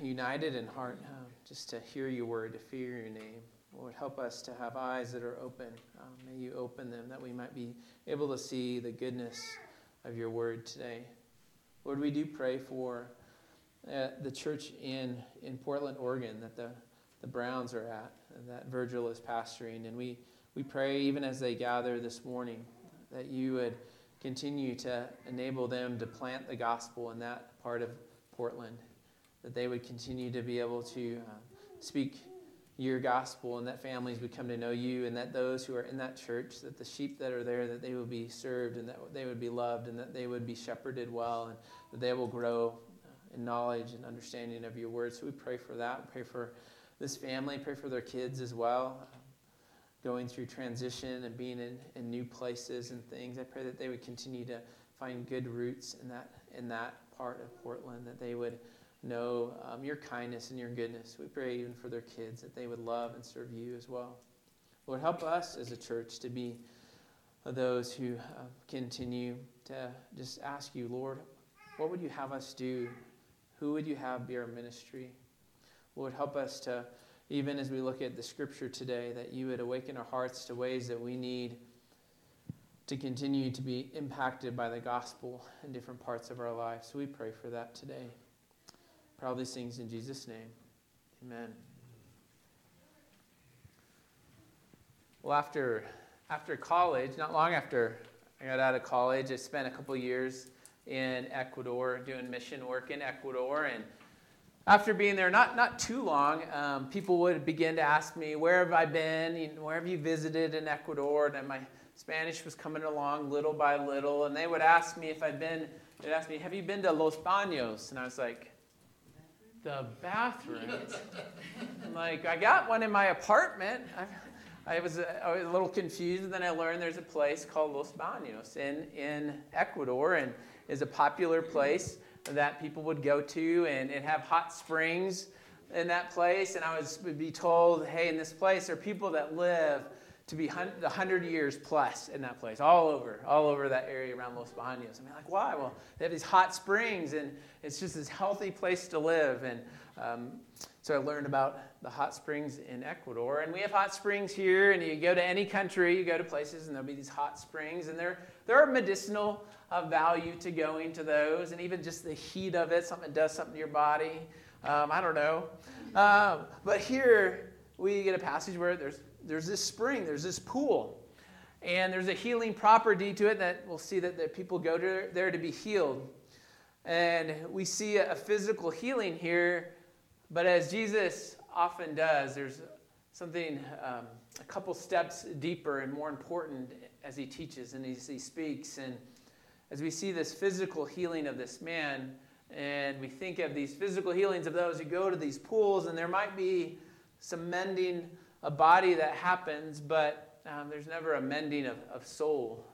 united in heart just to hear your word, to fear your name. Lord, help us to have eyes that are open. May you open them that we might be able to see the goodness of your word today. Lord, we do pray for the church in Portland, Oregon, that the Browns are at, and that Virgil is pastoring. And we pray, even as they gather this morning, that you would continue to enable them to plant the gospel in that part of Portland, that they would continue to be able to speak your gospel, and that families would come to know you, and that those who are in that church, that the sheep that are there, that they will be served, and that they would be loved, and that they would be shepherded well, and that they will grow in knowledge and understanding of your word. So we pray for that. We pray for this family, pray for their kids as well, going through transition and being in new places and things. I pray that they would continue to find good roots in that part of Portland, that they would know your kindness and your goodness. We pray even for their kids, that they would love and serve you as well. Lord, help us as a church to be those who continue to just ask you, Lord, what would you have us do? Who would you have be our ministry? Lord, help us to, even as we look at the scripture today, that you would awaken our hearts to ways that we need to continue to be impacted by the gospel in different parts of our lives. So we pray for that today. Pray all these things in Jesus' name. Amen. Well, after college, not long after I got out of college, I spent a couple years in Ecuador doing mission work in Ecuador. And after being there not too long, people would begin to ask me, where have I been? Where have you visited in Ecuador? And my Spanish was coming along little by little. And they would ask me they'd ask me, have you been to Los Baños? And I was like, the bathrooms? I'm like, I got one in my apartment. I was a little confused, and then I learned there's a place called Los Baños in Ecuador, and is a popular place that people would go to, and have hot springs in that place. And would be told, hey, in this place there are people that live to be 100 years plus in that place, all over that area around Los Baños. I mean, like, why? Well, they have these hot springs, and it's just this healthy place to live. And so I learned about the hot springs in Ecuador. And we have hot springs here, and you go to any country, you go to places, and there'll be these hot springs. And there are medicinal value to going to those, and even just the heat of it, something that does something to your body. I don't know. But here we get a passage where there's this spring, there's this pool, and there's a healing property to it that we'll see that people go there to be healed. And we see a physical healing here, but as Jesus often does, there's something a couple steps deeper and more important as he teaches and as he speaks. And as we see this physical healing of this man, and we think of these physical healings of those who go to these pools, and there might be some mending a body that happens, but there's never a mending of soul.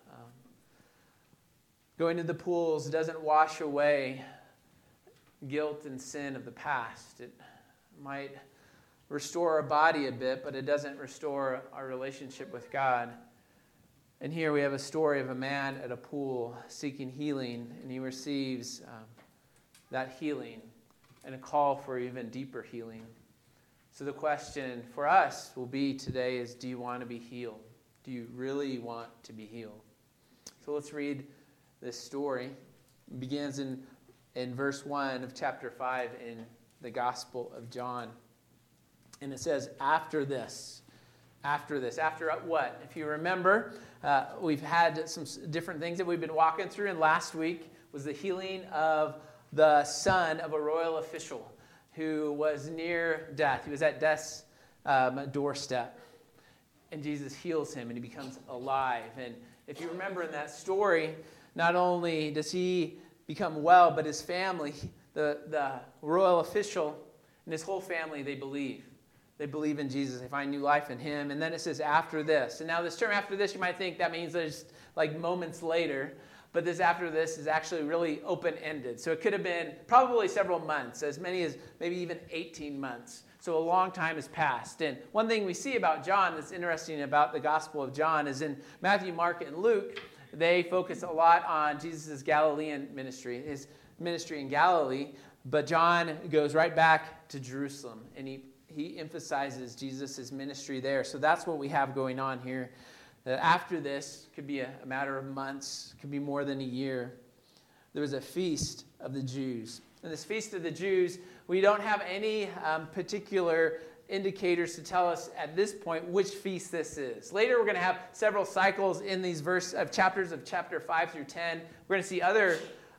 Going to the pools doesn't wash away guilt and sin of the past. It might restore our body a bit, but it doesn't restore our relationship with God. And here we have a story of a man at a pool seeking healing, and he receives that healing and a call for even deeper healing. So the question for us will be today is, do you want to be healed? Do you really want to be healed? So let's read this story. It begins in verse 1 of chapter 5 in the Gospel of John. And it says, after what? If you remember, we've had some different things that we've been walking through, and last week was the healing of the son of a royal official who was near death. He was at death's doorstep. And Jesus heals him, and he becomes alive. And if you remember in that story, not only does he become well, but his family, the royal official and his whole family, they believe. They believe in Jesus. They find new life in him. And then it says, after this. And now this term after this, you might think that means there's like moments later. But this after this is actually really open-ended. So it could have been probably several months, as many as maybe even 18 months. So a long time has passed. And one thing we see about John that's interesting about the Gospel of John is in Matthew, Mark, and Luke, they focus a lot on Jesus' Galilean ministry, his ministry in Galilee. But John goes right back to Jerusalem, and he emphasizes Jesus' ministry there. So that's what we have going on here. That after this, could be a matter of months, could be more than a year, there was a feast of the Jews. And this feast of the Jews, we don't have any particular indicators to tell us at this point which feast this is. Later, we're going to have several cycles in these chapters of chapter 5 through 10. We're going to see other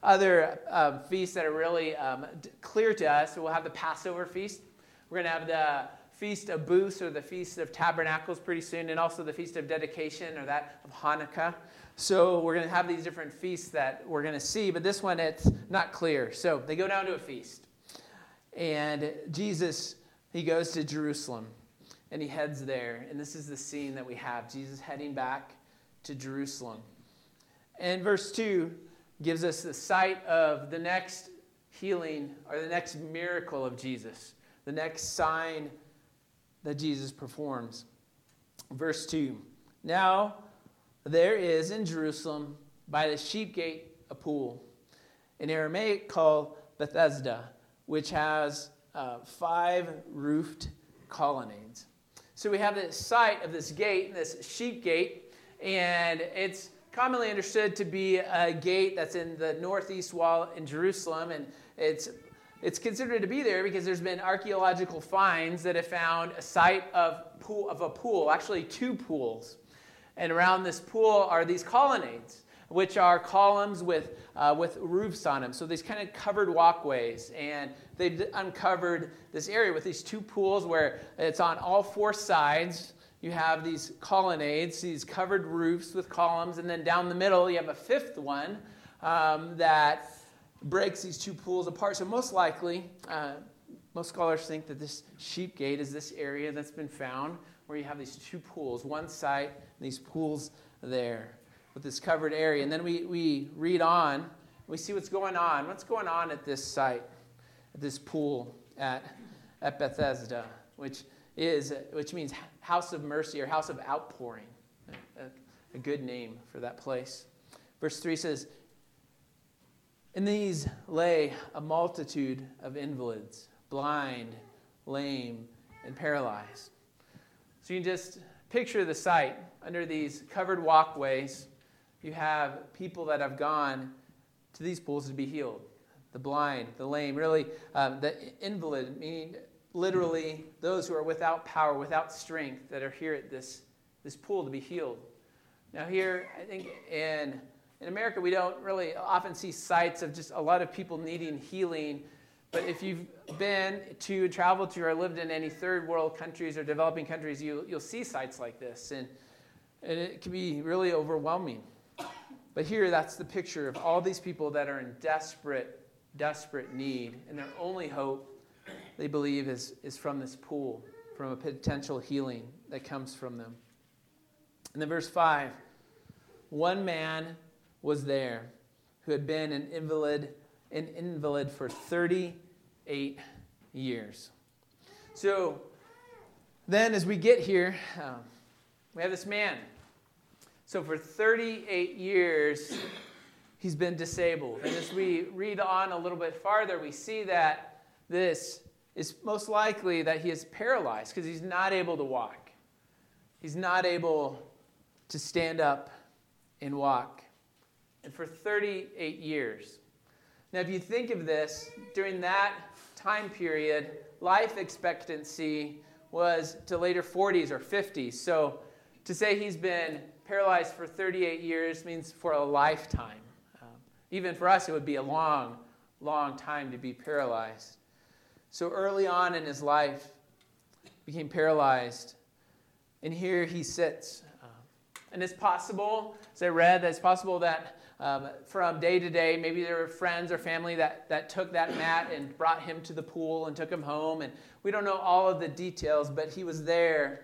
feasts that are really clear to us. So we'll have the Passover feast. We're going to have the Feast of Booths, or the Feast of Tabernacles, pretty soon, and also the Feast of Dedication, or that of Hanukkah. So we're going to have these different feasts that we're going to see, but this one, it's not clear. So they go down to a feast. And Jesus, he goes to Jerusalem, and he heads there. And this is the scene that we have, Jesus heading back to Jerusalem. And verse 2 gives us the sight of the next healing, or the next miracle of Jesus, the next sign that Jesus performs. Verse 2, now there is in Jerusalem by the sheep gate a pool, in Aramaic called Bethesda, which has 5 roofed colonnades. So we have this site of this gate, this sheep gate, and it's commonly understood to be a gate that's in the northeast wall in Jerusalem, and it's considered to be there because there's been archaeological finds that have found a site of a pool, actually 2 pools. And around this pool are these colonnades, which are columns with roofs on them. So these kind of covered walkways. And they've uncovered this area with these 2 pools where it's on all 4 sides. You have these colonnades, these covered roofs with columns. And then down the middle, you have a 5th one that breaks these 2 pools apart. So most likely, most scholars think that this sheep gate is this area that's been found where you have these 2 pools, one side, and these pools there with this covered area. And then we read on, we see what's going on. What's going on at this site, at this pool at Bethesda, which means house of mercy or house of outpouring, a good name for that place. Verse 3 says, in these lay a multitude of invalids, blind, lame, and paralyzed. So you can just picture the sight. Under these covered walkways, you have people that have gone to these pools to be healed. The blind, the lame, really the invalid, meaning literally those who are without power, without strength, that are here at this pool to be healed. Now here, I think in America, we don't really often see sights of just a lot of people needing healing. But if you've traveled to or lived in any third world countries or developing countries, you'll see sights like this. And it can be really overwhelming. But here, that's the picture of all these people that are in desperate, desperate need. And their only hope, they believe, is from this pool, from a potential healing that comes from them. And then verse 5, one man was there who had been an invalid for 38 years. So then as we get here, we have this man. So for 38 years, he's been disabled. And as we read on a little bit farther, we see that this is most likely that he is paralyzed because he's not able to walk. He's not able to stand up and walk. And for 38 years. Now, if you think of this, during that time period, life expectancy was to later 40s or 50s. So to say he's been paralyzed for 38 years means for a lifetime. Even for us, it would be a long, long time to be paralyzed. So early on in his life, became paralyzed. And here he sits. And it's possible, as I read, that it's possible that from day to day, maybe there were friends or family that took that mat and brought him to the pool and took him home. And we don't know all of the details, but he was there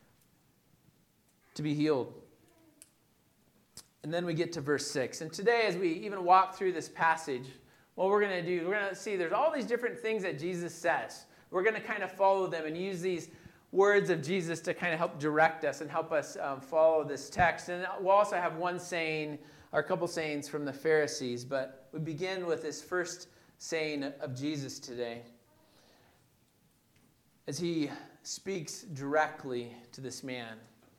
to be healed. And then we get to verse 6. And today, as we even walk through this passage, what we're going to do, we're going to see there's all these different things that Jesus says. We're going to kind of follow them and use these words of Jesus to kind of help direct us and help us follow this text. And we'll also have one saying, or a couple sayings from the Pharisees. But we begin with this first saying of Jesus today as he speaks directly to this man.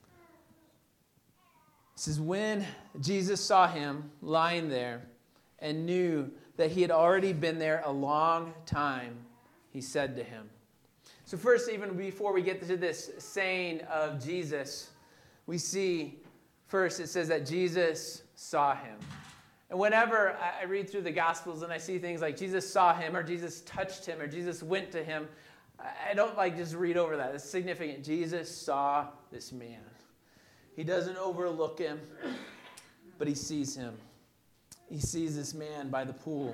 It says, when Jesus saw him lying there and knew that he had already been there a long time, he said to him. So first, even before we get to this saying of Jesus, we see first it says that Jesus saw him. And whenever I read through the Gospels and I see things like Jesus saw him or Jesus touched him or Jesus went to him, I don't like just read over that. It's significant. Jesus saw this man. He doesn't overlook him, but he sees him. He sees this man by the pool.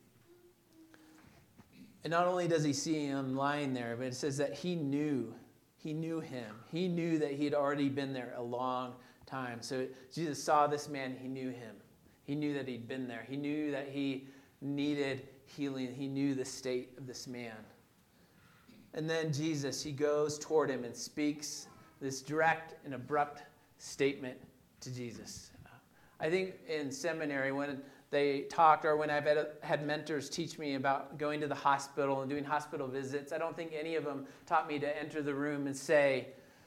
And not only does he see him lying there, but it says that he knew him. He knew that he had already been there a long time. So Jesus saw this man, he knew him. He knew that he'd been there. He knew that he needed healing. He knew the state of this man. And then Jesus, he goes toward him and speaks this direct and abrupt statement to Jesus. I think in seminary when they talked, or when I've had mentors teach me about going to the hospital and doing hospital visits, I don't think any of them taught me to enter the room and say,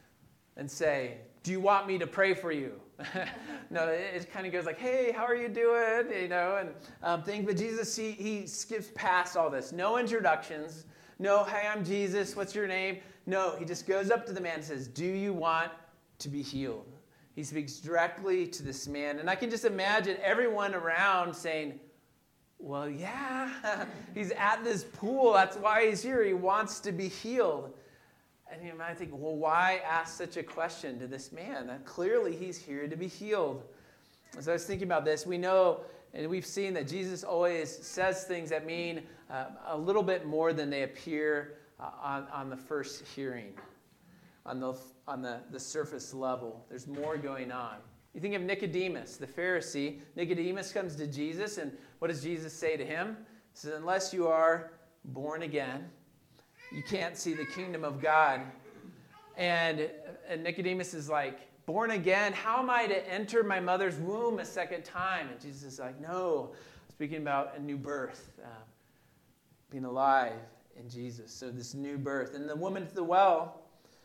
do you want me to pray for you? No, it kind of goes like, hey, how are you doing? But Jesus, he skips past all this. No introductions. No, hey, I'm Jesus. What's your name? No, he just goes up to the man and says, do you want to be healed? He speaks directly to this man. And I can just imagine everyone around saying, well, yeah, he's at this pool. That's why he's here. He wants to be healed. And you might think, well, why ask such a question to this man? Clearly, he's here to be healed. As I was thinking about this, we know and we've seen that Jesus always says things that mean a little bit more than they appear on the first hearing, on the surface level. There's more going on. You think of Nicodemus, the Pharisee. Nicodemus comes to Jesus, and what does Jesus say to him? He says, unless you are born again, you can't see the kingdom of God. And Nicodemus is like, born again? How am I to enter my mother's womb a second time? And Jesus is like, no, speaking about a new birth, being alive in Jesus. So this new birth. And the woman at the well,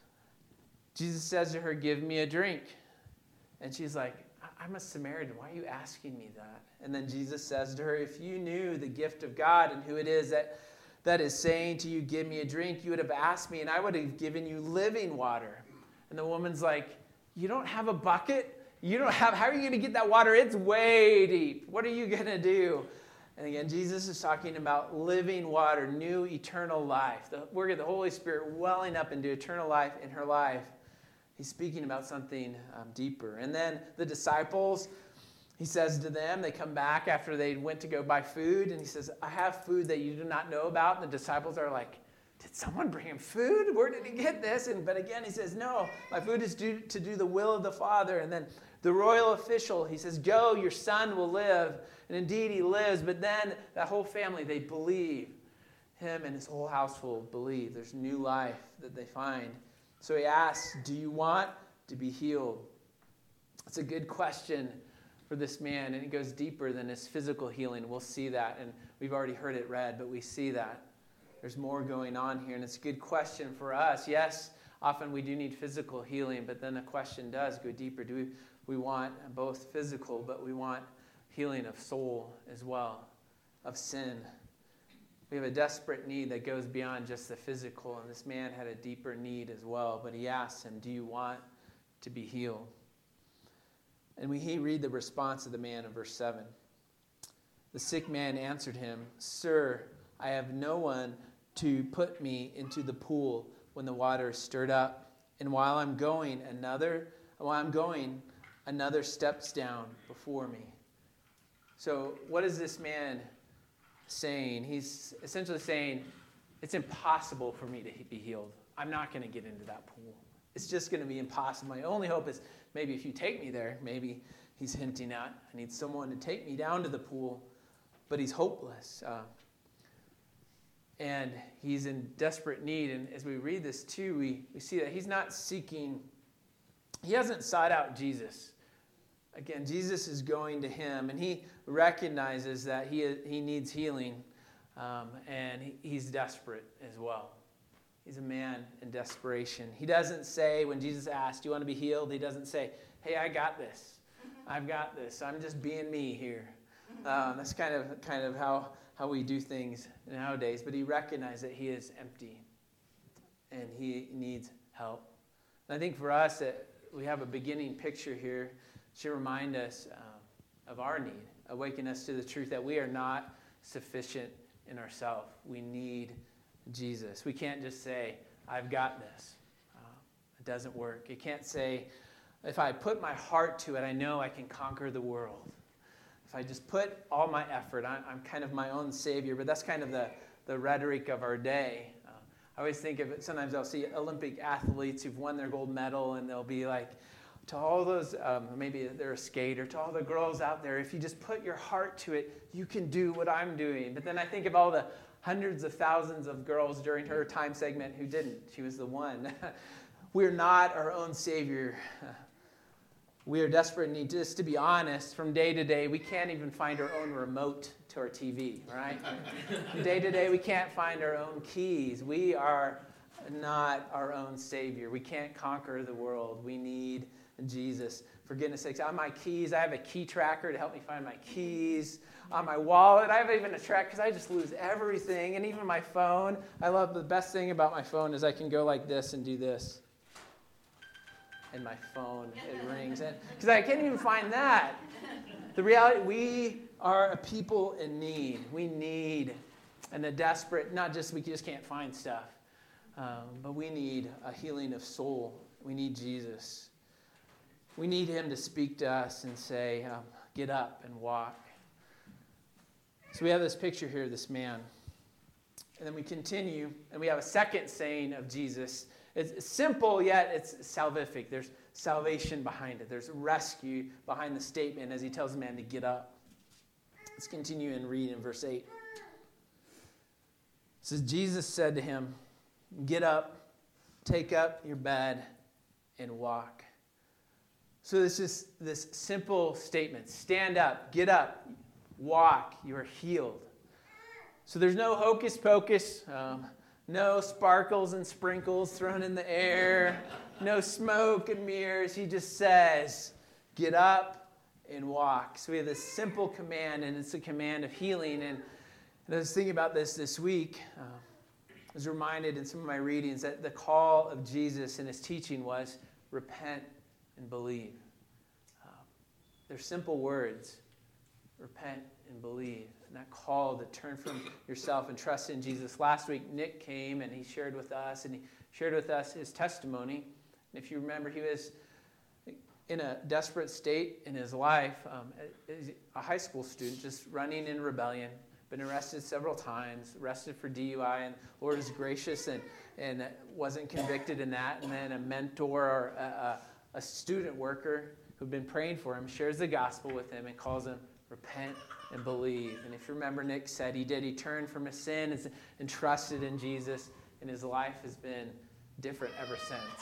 Jesus says to her, give me a drink. And she's like, I'm a Samaritan. Why are you asking me that? And then Jesus says to her, if you knew the gift of God and who it is that is saying to you, give me a drink, you would have asked me, and I would have given you living water. And the woman's like, you don't have a bucket? How are you going to get that water? It's way deep. What are you going to do? And again, Jesus is talking about living water, new eternal life. The work of the Holy Spirit welling up into eternal life in her life. He's speaking about something deeper. And then the disciples, he says to them, they come back after they went to go buy food, and he says, I have food that you do not know about. And the disciples are like, did someone bring him food? Where did he get this? But again, he says, no, my food is to do the will of the Father. And then the royal official, he says, go, your son will live. And indeed, he lives. But then that whole family, they believe. Him and his whole household believe. There's new life that they find. So he asks, do you want to be healed? It's a good question for this man, and it goes deeper than his physical healing. We'll see that, and we've already heard it read, but we see that. There's more going on here, and it's a good question for us. Yes, often we do need physical healing, but then the question does go deeper. Do we want both physical, but we want healing of soul as well, of sin? We have a desperate need that goes beyond just the physical, and this man had a deeper need as well, but he asks him, do you want to be healed? And we read the response of the man in verse 7. The sick man answered him, Sir, I have no one to put me into the pool when the water is stirred up. And while I'm going, another steps down before me. So what is this man saying? He's essentially saying, it's impossible for me to be healed. I'm not going to get into that pool. It's just going to be impossible. My only hope is maybe if you take me there, maybe he's hinting at, I need someone to take me down to the pool, but he's hopeless. And he's in desperate need. And as we read this too, we see that he's not seeking, he hasn't sought out Jesus. Again, Jesus is going to him, and he recognizes that he needs healing. and he's desperate as well. He's a man in desperation. He doesn't say, when Jesus asked, do you want to be healed? He doesn't say, hey, I got this. I've got this. I'm just being me here. That's kind of how we do things nowadays. But he recognized that he is empty and he needs help. And I think for us, that we have a beginning picture here to remind us of our need, awaken us to the truth that we are not sufficient in ourselves. We need Jesus. We can't just say, I've got this. It doesn't work. You can't say, if I put my heart to it, I know I can conquer the world. If I just put all my effort, I'm kind of my own savior. But that's kind of the rhetoric of our day. I always think of it, sometimes I'll see Olympic athletes who've won their gold medal, and they'll be like, to all those, maybe they're a skater, to all the girls out there, if you just put your heart to it, you can do what I'm doing. But then I think of all the hundreds of thousands of girls during her time segment who didn't. She was the one. We're not our own savior. We are desperate in need. Just to be honest, from day to day, we can't even find our own remote to our TV, right? From day to day, we can't find our own keys. We are not our own savior. We can't conquer the world. We need Jesus. For goodness sakes, on my keys, I have a key tracker to help me find my keys. On my wallet, I have even a track because I just lose everything. And even my phone, I love the best thing about my phone is I can go like this and do this. And my phone, it rings. Because I can't even find that. The reality, we are a people in need. We need, and the desperate, not just, we just can't find stuff. But we need a healing of soul. We need Jesus. We need him to speak to us and say, get up and walk. So we have this picture here of this man. And then we continue, and we have a second saying of Jesus. It's simple, yet it's salvific. There's salvation behind it. There's rescue behind the statement as he tells the man to get up. Let's continue and read in verse 8. It says, Jesus said to him, get up, take up your bed, and walk. So this is this simple statement. Stand up, get up, walk, you are healed. So there's no hocus pocus, no sparkles and sprinkles thrown in the air, no smoke and mirrors. He just says, get up and walk. So we have this simple command, and it's a command of healing. And I was thinking about this week. I was reminded in some of my readings that the call of Jesus in his teaching was repent and believe. They're simple words. Repent and believe. And that call to turn from yourself and trust in Jesus. Last week, Nick came and he shared with us his testimony. And if you remember, he was in a desperate state in his life, a high school student, just running in rebellion, been arrested several times, arrested for DUI, and the Lord is gracious and wasn't convicted in that. And then a mentor or a student worker who'd been praying for him shares the gospel with him and calls him repent and believe. And if you remember, Nick said he did. He turned from his sin and trusted in Jesus, and his life has been different ever since.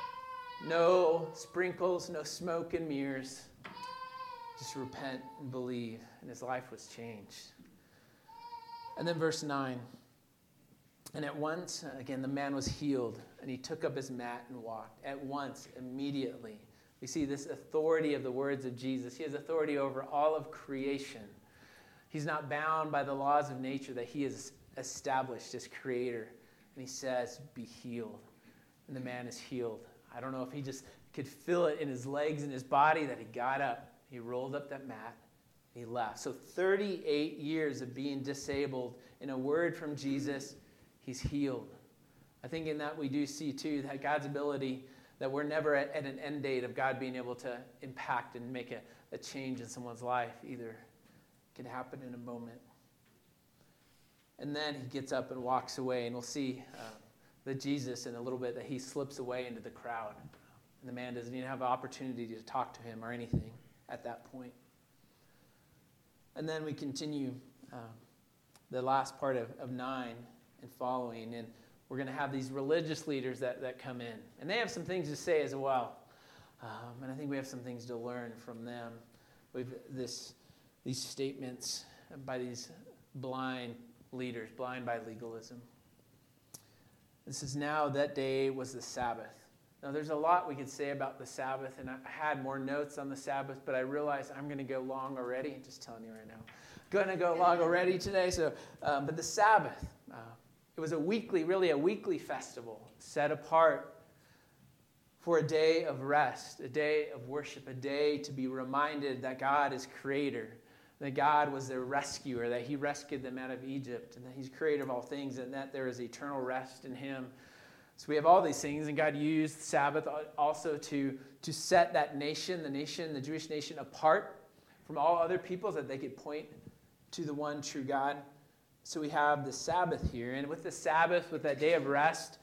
No sprinkles, no smoke and mirrors. Just repent and believe. And his life was changed. And then verse 9. And at once, again, the man was healed, and he took up his mat and walked. At once, immediately. We see this authority of the words of Jesus. He has authority over all of creation. He's not bound by the laws of nature that he has established as creator. And he says, be healed. And the man is healed. I don't know if he just could feel it in his legs and his body that he got up. He rolled up that mat. He left. So 38 years of being disabled, in a word from Jesus, he's healed. I think in that we do see, too, that God's ability, that we're never at an end date of God being able to impact and make a change in someone's life either. It can happen in a moment. And then he gets up and walks away, and we'll see that Jesus in a little bit that he slips away into the crowd. And the man doesn't even have an opportunity to talk to him or anything at that point. And then we continue the last part of 9 and following, and we're going to have these religious leaders that come in. And they have some things to say as well. And I think we have some things to learn from them. We've these statements by these blind leaders, blind by legalism. This is now, that day was the Sabbath. Now, there's a lot we could say about the Sabbath, and I had more notes on the Sabbath, but I realized I'm going to go long already. I'm just telling you right now. Going to go long already today. But the Sabbath, it was a weekly festival set apart for a day of rest, a day of worship, a day to be reminded that God is creator, that God was their rescuer, that he rescued them out of Egypt, and that he's creator of all things, and that there is eternal rest in him. So we have all these things, and God used Sabbath also to set that nation, the Jewish nation, apart from all other peoples, that they could point to the one true God. So we have the Sabbath here, and with the Sabbath, with that day of rest,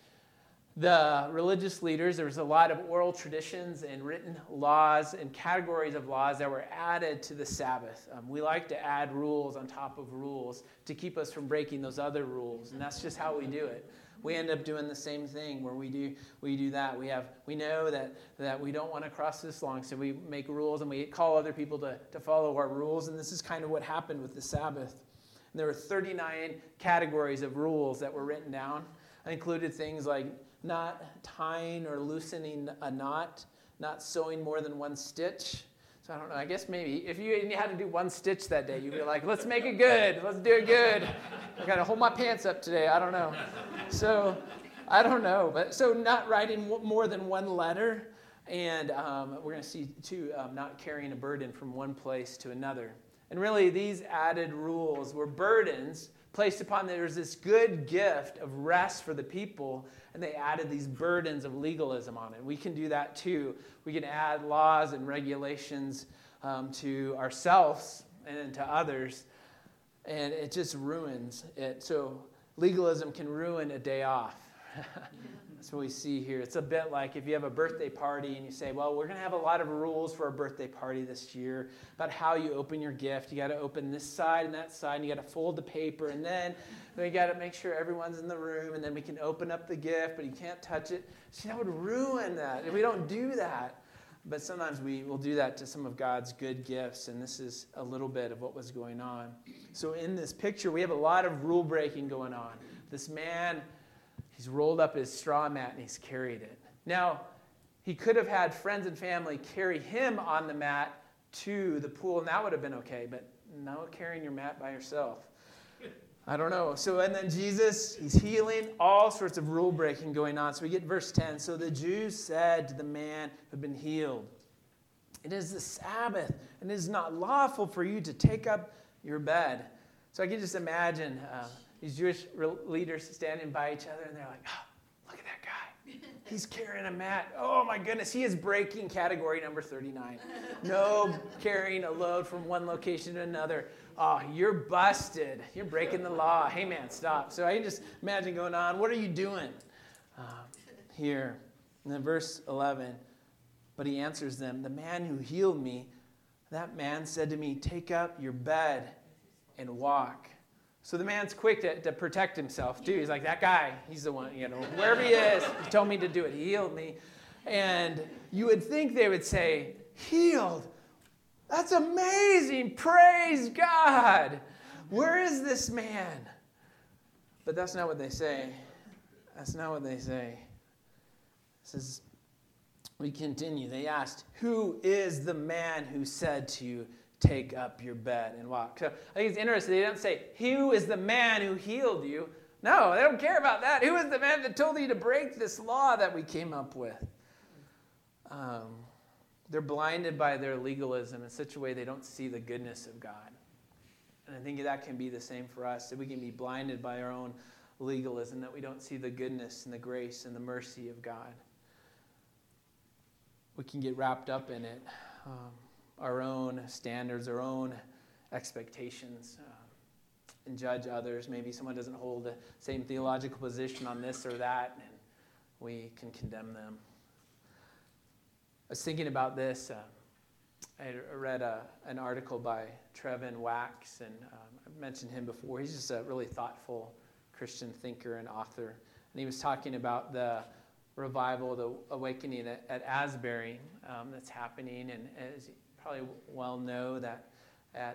the religious leaders, there was a lot of oral traditions and written laws and categories of laws that were added to the Sabbath. We like to add rules on top of rules to keep us from breaking those other rules, and that's just how we do it. We end up doing the same thing where we do that. We know that we don't want to cross this long, so we make rules and we call other people to follow our rules, and this is kind of what happened with the Sabbath. And there were 39 categories of rules that were written down. It included things like not tying or loosening a knot, not sewing more than one stitch. So I don't know, I guess maybe if you had to do one stitch that day, you'd be like, let's make it good. Let's do it good. I got to hold my pants up today. I don't know. So I don't know. But so not writing more than one letter. And we're going to see, too, not carrying a burden from one place to another. And really, these added rules were burdens placed upon them. There's this good gift of rest for the people, and they added these burdens of legalism on it. We can do that too. We can add laws and regulations to ourselves and to others, and it just ruins it. So legalism can ruin a day off. That's what we see here. It's a bit like if you have a birthday party and you say, well, we're going to have a lot of rules for a birthday party this year about how you open your gift. You got to open this side and that side, and you got to fold the paper, and then we got to make sure everyone's in the room, and then we can open up the gift, but you can't touch it. See, that would ruin that. And we don't do that. But sometimes we will do that to some of God's good gifts, and this is a little bit of what was going on. So in this picture, we have a lot of rule breaking going on. This man, he's rolled up his straw mat and he's carried it. Now, he could have had friends and family carry him on the mat to the pool, and that would have been okay, but no carrying your mat by yourself. I don't know. So, and then Jesus, he's healing, all sorts of rule breaking going on. So we get verse 10. So the Jews said to the man who had been healed, it is the Sabbath, and it is not lawful for you to take up your bed. So I can just imagine these Jewish leaders standing by each other, and they're like, oh, look at that guy. He's carrying a mat. Oh, my goodness. He is breaking category number 39. No carrying a load from one location to another. Oh, you're busted. You're breaking the law. Hey, man, stop. So I can just imagine going on, what are you doing here? And then verse 11, but he answers them, the man who healed me, that man said to me, take up your bed and walk. So the man's quick to protect himself, too. He's like, that guy, he's the one, wherever he is, he told me to do it. He healed me. And you would think they would say, healed? That's amazing. Praise God. Where is this man? But that's not what they say. That's not what they say. It says, we continue. They asked, who is the man who said to you, take up your bed and walk? So I think it's interesting. They don't say, who is the man who healed you? No, they don't care about that. Who is the man that told you to break this law that we came up with? They're blinded by their legalism in such a way they don't see the goodness of God. And I think that can be the same for us, that we can be blinded by our own legalism, that we don't see the goodness and the grace and the mercy of God. We can get wrapped up in it, our own standards, our own expectations, and judge others. Maybe someone doesn't hold the same theological position on this or that, and we can condemn them. I was thinking about this. I read an article by Trevin Wax, and I've mentioned him before. He's just a really thoughtful Christian thinker and author. And he was talking about the revival, the awakening at Asbury that's happening. And as you probably well know, that at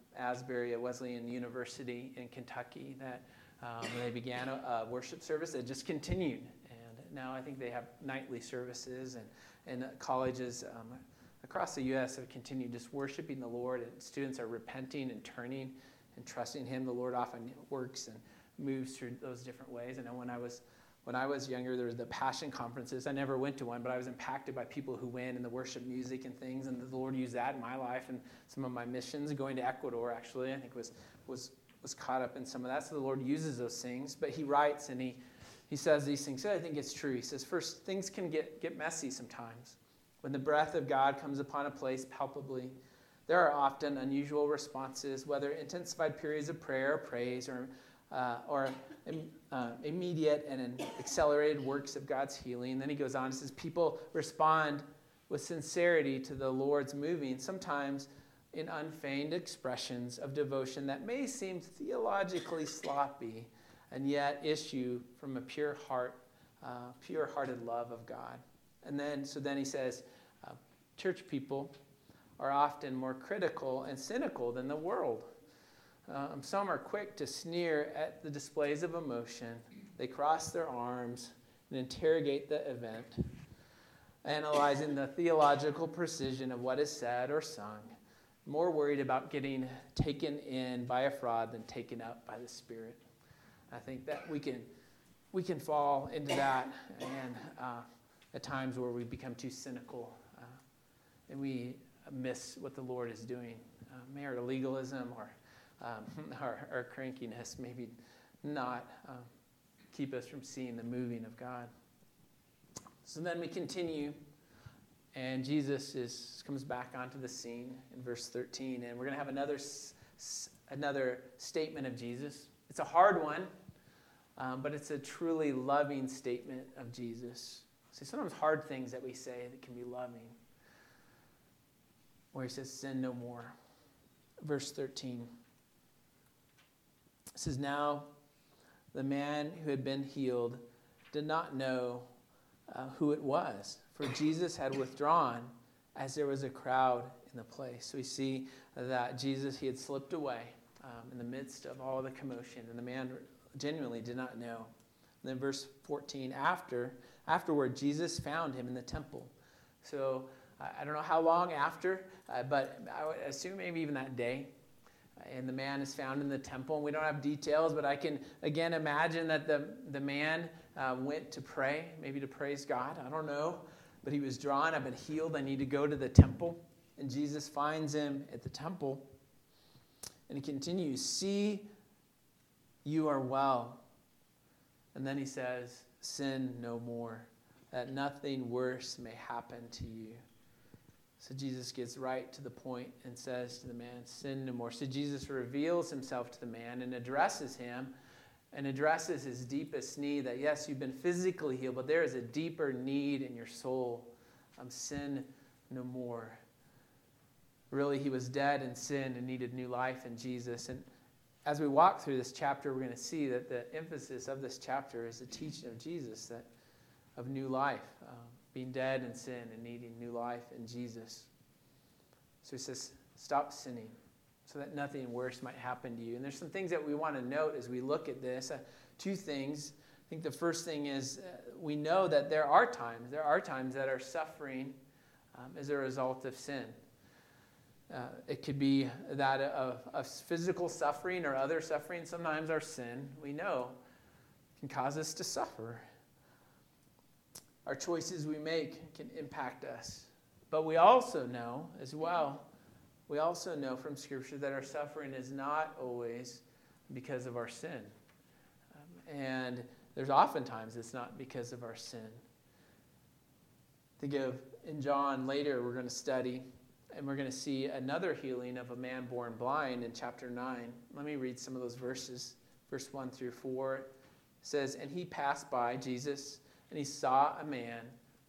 Asbury at Wesleyan University in Kentucky that when they began a worship service that just continued. And now I think they have nightly services, and colleges across the U.S. have continued just worshiping the Lord, and students are repenting and turning and trusting Him. The Lord often works and moves through those different ways. And when I was younger, there was the Passion conferences. I never went to one, but I was impacted by people who went and the worship music and things, and the Lord used that in my life and some of my missions. Going to Ecuador, actually, I think was caught up in some of that. So the Lord uses those things, but He writes and He says these things. So I think it's true. He says, first, things can get messy sometimes. When the breath of God comes upon a place palpably, there are often unusual responses, whether intensified periods of prayer, praise, or immediate and accelerated works of God's healing. And then he goes on and says, people respond with sincerity to the Lord's moving, sometimes in unfeigned expressions of devotion that may seem theologically sloppy and yet issue from a pure heart, pure-hearted love of God. And then he says, church people are often more critical and cynical than the world. Some are quick to sneer at the displays of emotion. They cross their arms and interrogate the event, analyzing the theological precision of what is said or sung, more worried about getting taken in by a fraud than taken up by the Spirit. I think that we can fall into that, and at times where we become too cynical and we miss what the Lord is doing. May our legalism or our crankiness maybe not keep us from seeing the moving of God. So then we continue, and Jesus comes back onto the scene in verse 13, and we're going to have another statement of Jesus. It's a hard one, but it's a truly loving statement of Jesus. See, sometimes hard things that we say that can be loving, where he says, sin no more. Verse 13. It says, now the man who had been healed did not know who it was, for Jesus had withdrawn as there was a crowd in the place. So we see that Jesus, he had slipped away in the midst of all the commotion, and the man genuinely did not know. And then verse 14, afterward, Jesus found him in the temple. So I don't know how long after, but I would assume maybe even that day. And the man is found in the temple. And we don't have details, but I can, again, imagine that the man went to pray, maybe to praise God. I don't know. But he was drawn. I've been healed. I need to go to the temple. And Jesus finds him at the temple. And he continues, see, you are well. And then he says, sin no more, that nothing worse may happen to you. So Jesus gets right to the point and says to the man, sin no more. So Jesus reveals himself to the man and addresses him and addresses his deepest need, that yes, you've been physically healed, but there is a deeper need in your soul. Sin no more. Really, he was dead in sin and needed new life in Jesus. And as we walk through this chapter, we're going to see that the emphasis of this chapter is the teaching of Jesus, of new life, being dead in sin and needing new life in Jesus. So he says, stop sinning so that nothing worse might happen to you. And there's some things that we want to note as we look at this. Two things. I think the first thing is we know that there are times that are suffering as a result of sin. It could be that of physical suffering or other suffering. Sometimes our sin, we know, can cause us to suffer. Our choices we make can impact us. But we also know as well, from Scripture that our suffering is not always because of our sin. And there's oftentimes it's not because of our sin. Think of in John later we're going to study, and we're going to see another healing of a man born blind in chapter 9. Let me read some of those verses. Verse 1 through 4 it says, and he passed by, Jesus, and he saw a man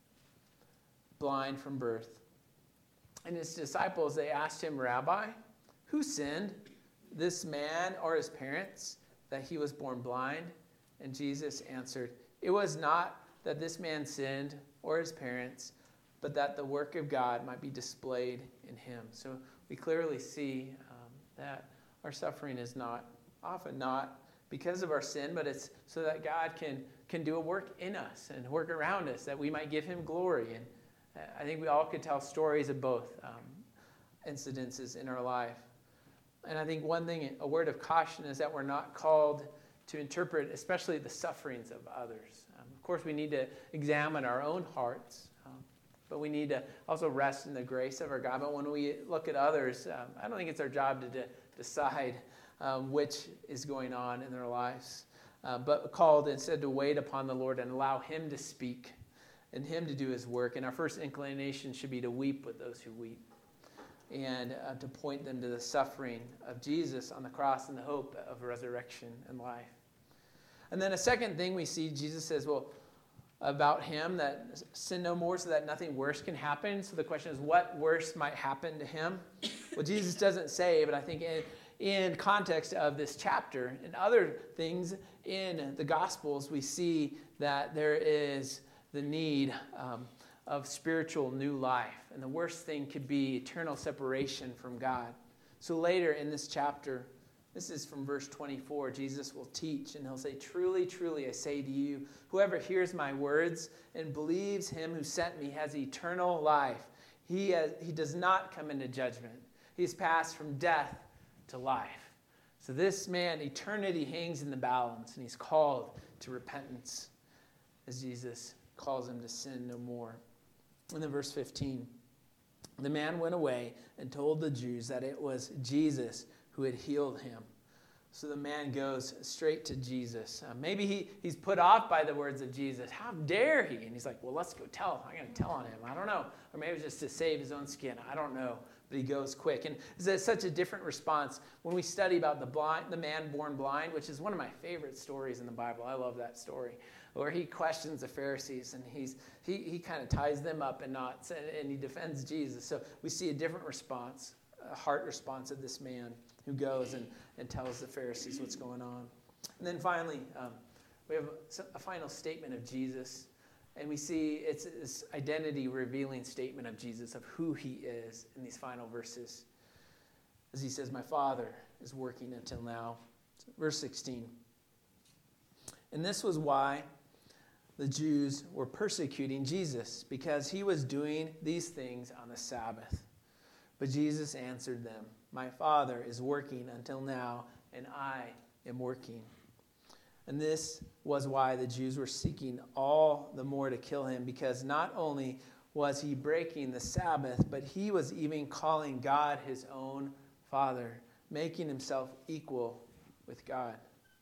blind from birth. And his disciples, they asked him, Rabbi, who sinned, this man or his parents, that he was born blind? And Jesus answered, it was not that this man sinned or his parents, but that the work of God might be displayed in him. So we clearly see that our suffering is often not because of our sin, but it's so that God can do a work in us and work around us, that we might give him glory. And I think we all could tell stories of both incidences in our life. And I think one thing, a word of caution, is that we're not called to interpret especially the sufferings of others. Of course, we need to examine our own hearts, but we need to also rest in the grace of our God. But when we look at others, I don't think it's our job to decide which is going on in their lives, but called instead to wait upon the Lord and allow him to speak and him to do his work. And our first inclination should be to weep with those who weep, and to point them to the suffering of Jesus on the cross and the hope of resurrection and life. And then a second thing we see, Jesus says, about him, that sin no more so that nothing worse can happen. So the question is, what worse might happen to him? Well, Jesus doesn't say, but I think in context of this chapter and other things in the Gospels, we see that there is the need of spiritual new life. And the worst thing could be eternal separation from God. So later in this chapter, this is from verse 24, Jesus will teach, and he'll say, "Truly, truly, I say to you, whoever hears my words and believes him who sent me has eternal life. He does not come into judgment. He's passed from death to life." So this man, eternity hangs in the balance, and he's called to repentance as Jesus calls him to sin no more. And then verse 15, the man went away and told the Jews that it was Jesus who had healed him. So the man goes straight to Jesus. Maybe he's put off by the words of Jesus. How dare he? And he's like, well, let's go tell. I'm going to tell on him. I don't know. Or maybe it's just to save his own skin. I don't know. But he goes quick. And it's such a different response when we study about the man born blind, which is one of my favorite stories in the Bible. I love that story, where he questions the Pharisees, and he kind of ties them up in knots, and he defends Jesus. So we see a different response, a heart response of this man who goes and tells the Pharisees what's going on. And then finally, we have a final statement of Jesus. And we see it's this identity-revealing statement of Jesus, of who he is in these final verses. As he says, "My Father is working until now." Verse 16. And this was why the Jews were persecuting Jesus, because he was doing these things on the Sabbath. But Jesus answered them, "My Father is working until now, and I am working." And this was why the Jews were seeking all the more to kill him, because not only was he breaking the Sabbath, but he was even calling God his own Father, making himself equal with God.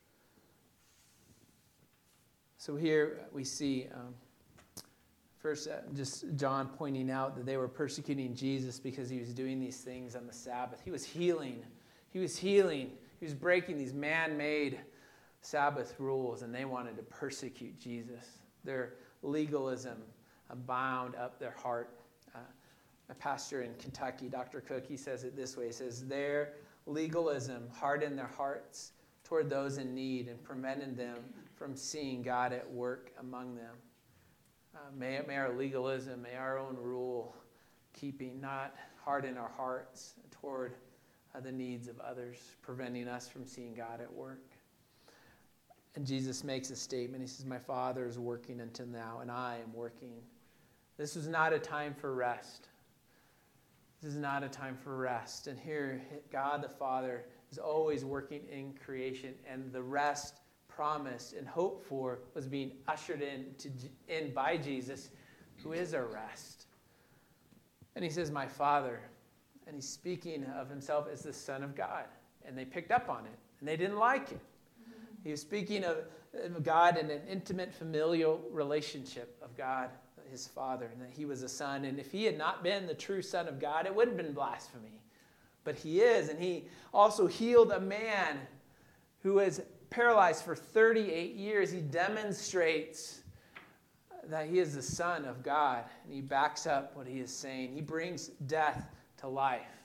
So here we see first just John pointing out that they were persecuting Jesus because he was doing these things on the Sabbath. He was healing. He was breaking these man-made Sabbath rules, and they wanted to persecute Jesus. Their legalism bound up their heart. A pastor in Kentucky, Dr. Cook, he says it this way. He says, their legalism hardened their hearts toward those in need and prevented them from seeing God at work among them. May our legalism, may our own rule keeping not harden our hearts toward the needs of others, preventing us from seeing God at work. And Jesus makes a statement. He says, "My Father is working until now, and I am working." This was not a time for rest. This is not a time for rest. And here, God the Father is always working in creation, and the rest promised and hoped for was being ushered in by Jesus, who is our rest. And he says, "My Father," and he's speaking of himself as the Son of God. And they picked up on it, and they didn't like it. He was speaking of God in an intimate familial relationship of God, his Father, and that he was a son. And if he had not been the true Son of God, it would have been blasphemy. But he is, and he also healed a man who was paralyzed for 38 years. He demonstrates that he is the Son of God, and he backs up what he is saying. He brings death to life.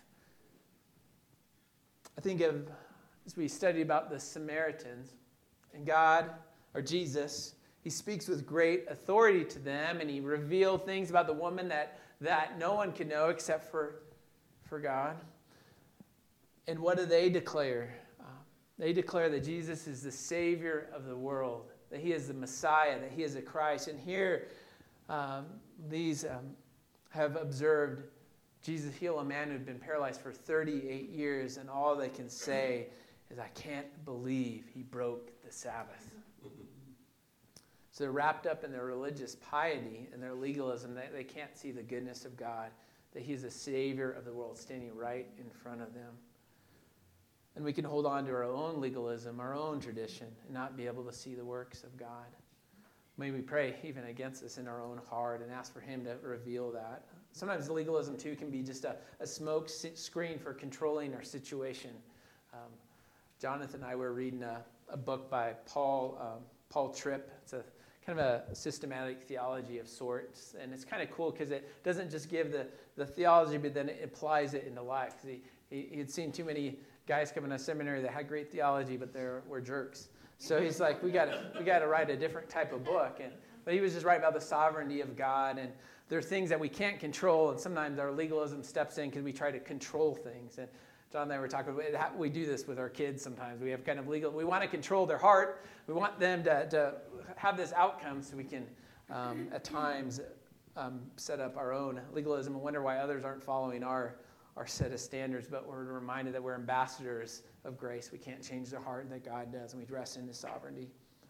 I think of, as we study about the Samaritans, and God, or Jesus, he speaks with great authority to them, and he revealed things about the woman that no one could know except for God. And what do they declare? They declare that Jesus is the Savior of the world, that he is the Messiah, that he is the Christ. And here, these have observed Jesus heal a man who had been paralyzed for 38 years, and all they can say is, I can't believe he broke the Sabbath. So they're wrapped up in their religious piety and their legalism. They can't see the goodness of God, that he's the Savior of the world standing right in front of them. And we can hold on to our own legalism, our own tradition, and not be able to see the works of God. May we pray even against this in our own heart and ask for him to reveal that. Sometimes legalism, too, can be just a smoke screen for controlling our situation. Jonathan and I were reading a book by Paul Tripp. It's a kind of a systematic theology of sorts. And it's kind of cool because it doesn't just give the theology, but then it applies it into life. He had seen too many guys coming to seminary that had great theology, but they were jerks. So he's like, we got to write a different type of book. But he was just writing about the sovereignty of God, and there are things that we can't control, and sometimes our legalism steps in because we try to control things. And John and I were talking about, we do this with our kids sometimes. We have kind of we want to control their heart. We want them to have this outcome so we can, at times, set up our own legalism and wonder why others aren't following our set of standards. But we're reminded that we're ambassadors of grace. We can't change their heart, that God does, and we rest in his sovereignty.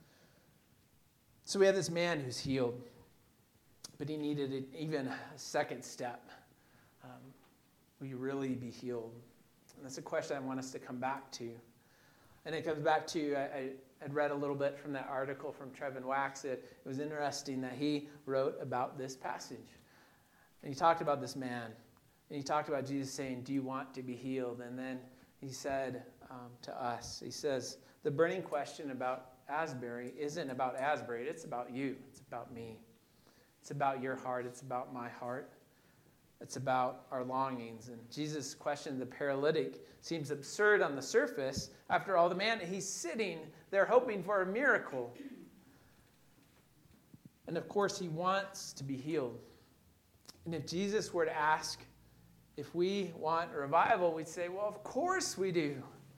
So we have this man who's healed, but he needed even a second step. Will you really be healed? And that's a question I want us to come back to. And it comes back to, I'd read a little bit from that article from Trevin Wax. It was interesting that he wrote about this passage. And he talked about this man. And he talked about Jesus saying, do you want to be healed? And then he said to us, he says, the burning question about Asbury isn't about Asbury. It's about you. It's about me. It's about your heart. It's about my heart. It's about our longings. And Jesus' question to the paralytic seems absurd on the surface. After all, the man, he's sitting there hoping for a miracle. And of course, he wants to be healed. And if Jesus were to ask if we want a revival, we'd say, well, of course we do.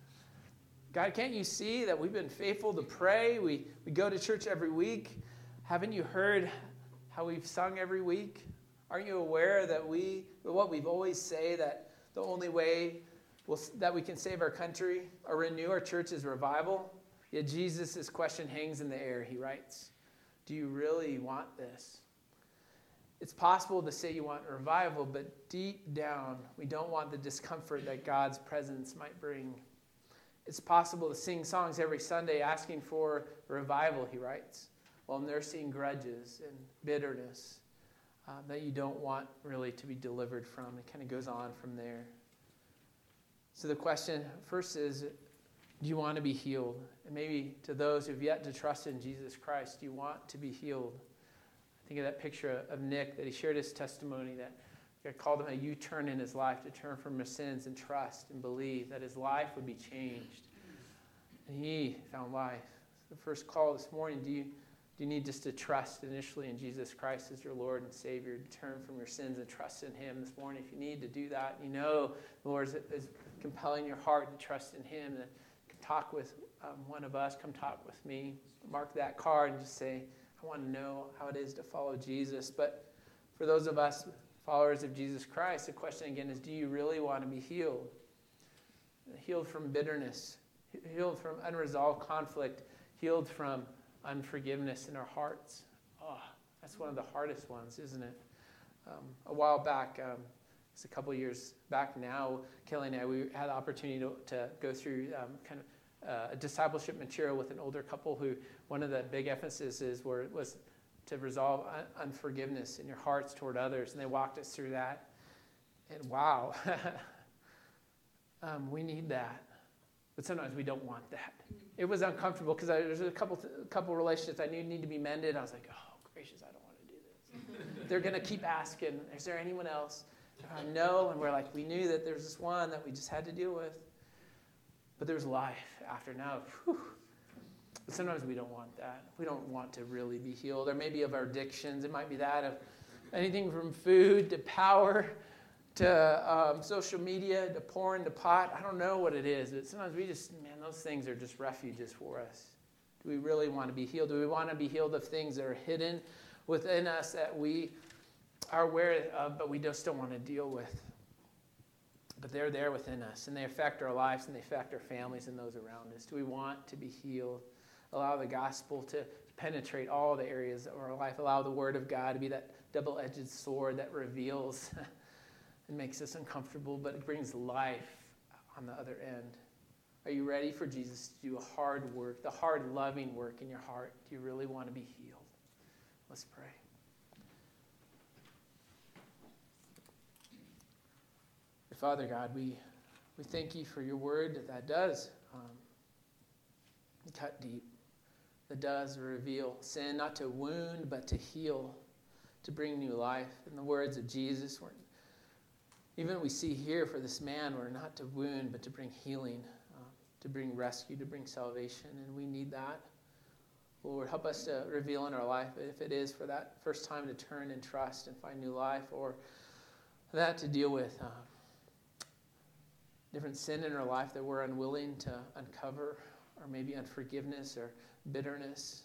God, can't you see that we've been faithful to pray? We go to church every week. Haven't you heard how we've sung every week? Aren't you aware that what we've always say, that the only way that we can save our country or renew our church is revival? Yet Jesus' question hangs in the air. He writes, do you really want this? It's possible to say you want revival, but deep down, we don't want the discomfort that God's presence might bring. It's possible to sing songs every Sunday asking for revival, he writes, while nursing grudges and bitterness that you don't want really to be delivered from. It kind of goes on from there. So the question first is, do you want to be healed? And maybe to those who've yet to trust in Jesus Christ, do you want to be healed? I think of that picture of Nick, that he shared his testimony, that God called him a U-turn in his life, to turn from his sins and trust and believe that his life would be changed. And he found life. The first call this morning, do you need just to trust initially in Jesus Christ as your Lord and Savior, to turn from your sins and trust in him this morning? If you need to do that, you know the Lord is compelling your heart to trust in him, then talk with one of us, come talk with me, mark that card and just say, I want to know how it is to follow Jesus. But for those of us followers of Jesus Christ, the question again is, do you really want to be healed? Healed from bitterness, healed from unresolved conflict, healed from unforgiveness in our hearts. Oh, that's one of the hardest ones, isn't it? A while back, it's a couple years back now, Kelly and I, we had the opportunity to go through kind of a discipleship material with an older couple who one of the big emphases was to resolve unforgiveness in your hearts toward others. And they walked us through that. And wow, we need that. But sometimes we don't want that. It was uncomfortable because there's a couple relationships I knew need to be mended. I was like, oh, gracious, I don't want to do this. They're going to keep asking, is there anyone else? No, and we're like, we knew that there's this one that we just had to deal with. But there's life after now. Whew. But sometimes we don't want that. We don't want to really be healed. Or maybe of our addictions. It might be that of anything from food to power to social media, to porn, to pot. I don't know what it is, but sometimes those things are just refuges for us. Do we really want to be healed? Do we want to be healed of things that are hidden within us that we are aware of, but we just don't want to deal with? But they're there within us, and they affect our lives, and they affect our families and those around us. Do we want to be healed? Allow the gospel to penetrate all the areas of our life. Allow the word of God to be that double-edged sword that reveals and makes us uncomfortable, but it brings life on the other end. Are you ready for Jesus to do a hard work, the hard, loving work in your heart? Do you really want to be healed? Let's pray. Father God, we thank you for your word that does cut deep, that does reveal sin, not to wound, but to heal, to bring new life. In the words of Jesus, even we see here for this man, we're not to wound, but to bring healing, to bring rescue, to bring salvation, and we need that. Lord, help us to reveal in our life, if it is for that first time to turn and trust and find new life, or that to deal with different sin in our life that we're unwilling to uncover, or maybe unforgiveness or bitterness,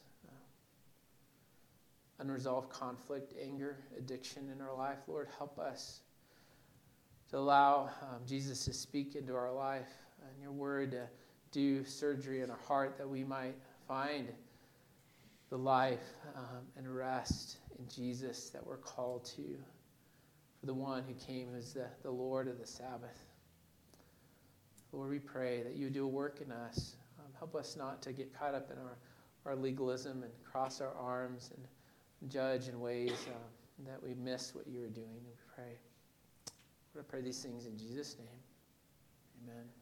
unresolved conflict, anger, addiction in our life. Lord, help us to allow Jesus to speak into our life and your word to do surgery in our heart that we might find the life and rest in Jesus that we're called to, for the one who came as the Lord of the Sabbath. Lord, we pray that you do a work in us. Help us not to get caught up in our legalism and cross our arms and judge in ways that we miss what you are doing. And we pray. Lord, I pray these things in Jesus' name. Amen.